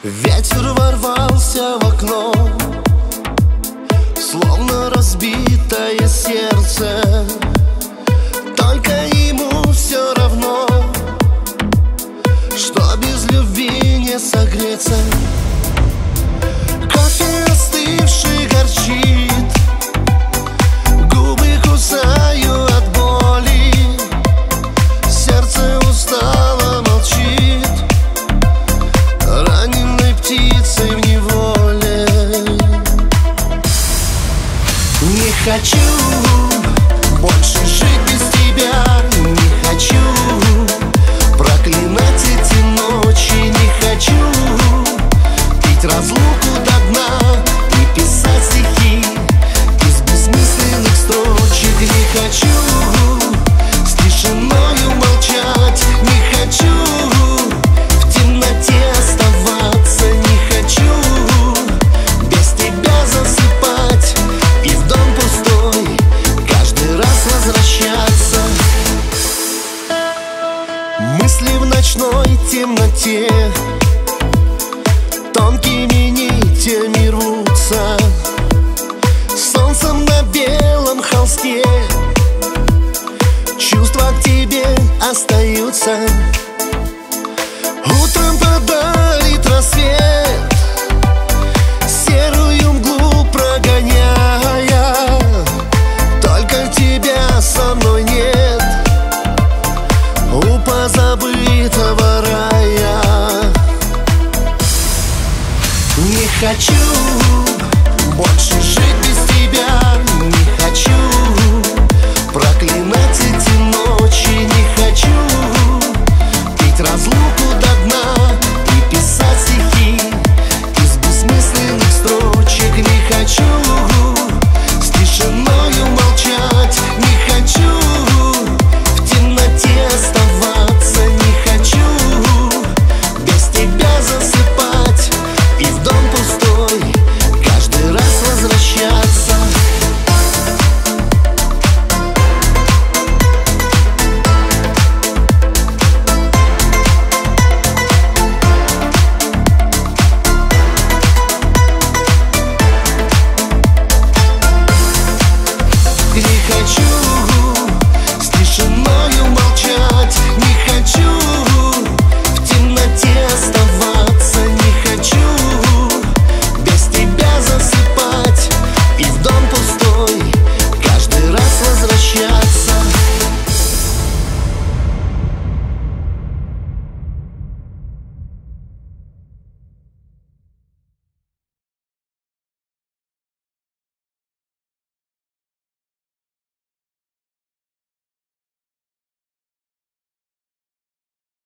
Ветер ворвался в окно, словно разбитое сердце. Только ему все равно, что без любви не согреться. Кофе остывший горчит, губы кусаю от боли, сердце устало молчит, раненой птицей в неволе. Не хочу больше жить без тебя, не хочу проклинать эти ночи, не хочу пить разлуку до дна и писать стихи из бессмысленных строчек. Не хочу с тишиною молчать, не хочу в темноте оставаться, не хочу без тебя засыпать и в дом пустой каждый раз возвращаться. Мысли в ночной темноте тонкими нитями рвутся, солнцем на белом холсте чувства к тебе остаются. Утром подарит рассвет, серую мглу прогоняя, только тебя со мной нет у позабытого рая. Не хочу